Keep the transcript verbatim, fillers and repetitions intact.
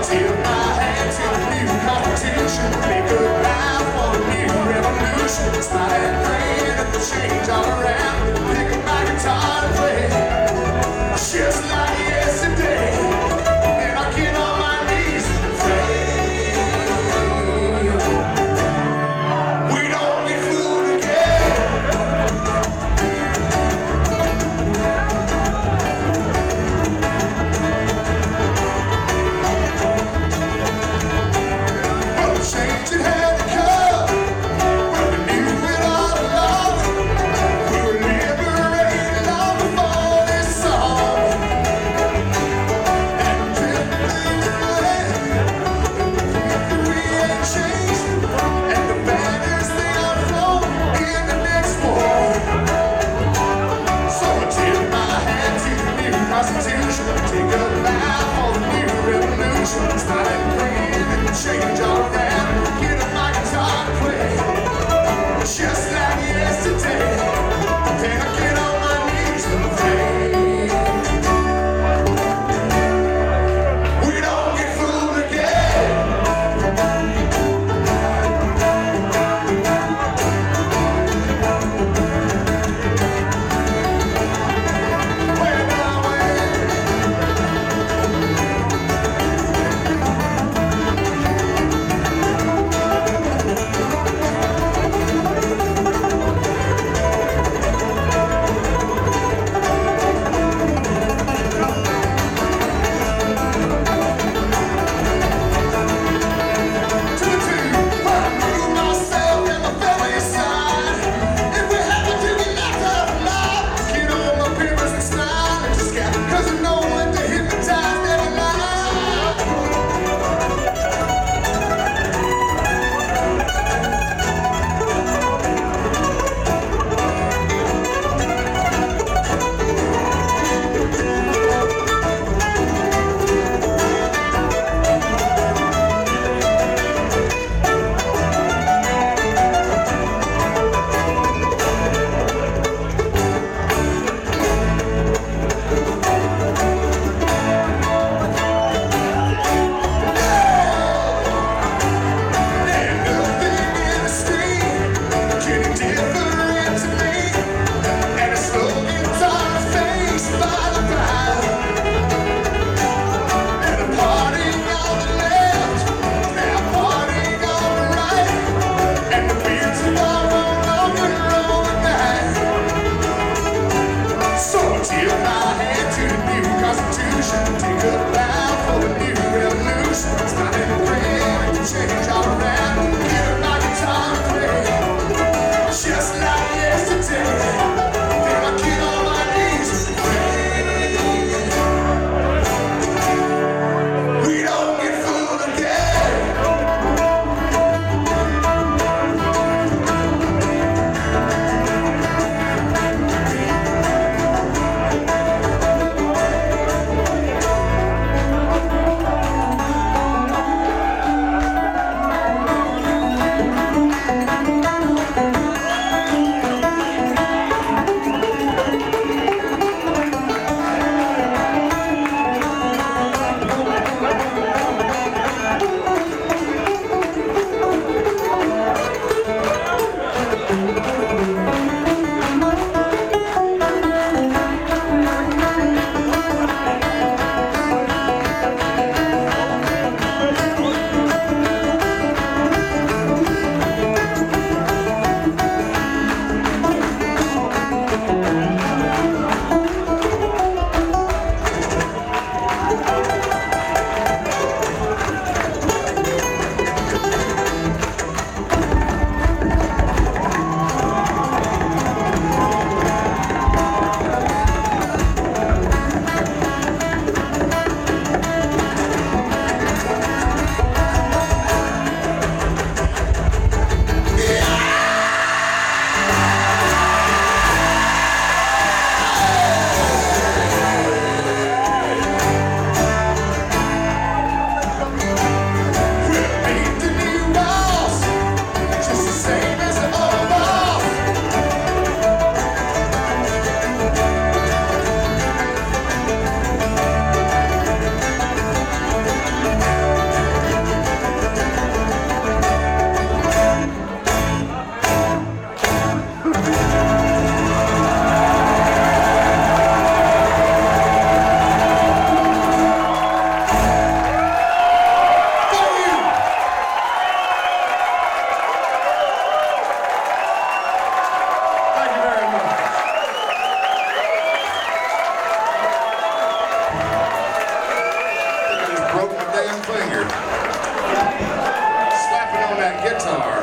Tip my hat to a new competition. Make a vow for a new revolution. Smile and praying at the change all around. Pick up my guitar and play. Just like yesterday. And I get on my knees and pray. We don't get fooled again. Well, the change it had to come. Well, we knew it all along. We were liberated long before this song. damn finger. Slapping on that guitar.